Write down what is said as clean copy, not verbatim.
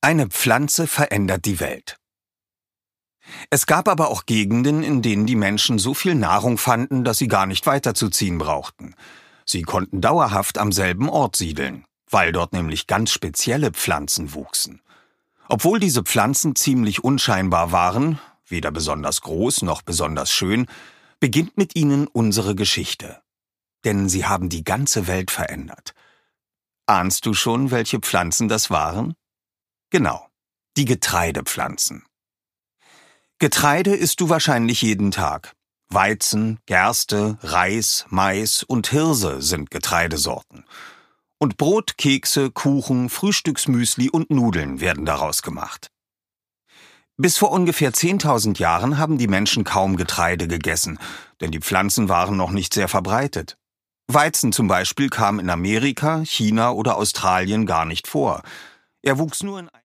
Eine Pflanze verändert die Welt. Es gab aber auch Gegenden, in denen die Menschen so viel Nahrung fanden, dass sie gar nicht weiterzuziehen brauchten. Sie konnten dauerhaft am selben Ort siedeln, weil dort nämlich ganz spezielle Pflanzen wuchsen. Obwohl diese Pflanzen ziemlich unscheinbar waren, weder besonders groß noch besonders schön, beginnt mit ihnen unsere Geschichte. Denn sie haben die ganze Welt verändert. Ahnst du schon, welche Pflanzen das waren? Genau, die Getreidepflanzen. Getreide isst du wahrscheinlich jeden Tag. Weizen, Gerste, Reis, Mais und Hirse sind Getreidesorten. Und Brot, Kekse, Kuchen, Frühstücksmüsli und Nudeln werden daraus gemacht. Bis vor ungefähr 10.000 Jahren haben die Menschen kaum Getreide gegessen, denn die Pflanzen waren noch nicht sehr verbreitet. Weizen zum Beispiel kam in Amerika, China oder Australien gar nicht vor. Er wuchs nur in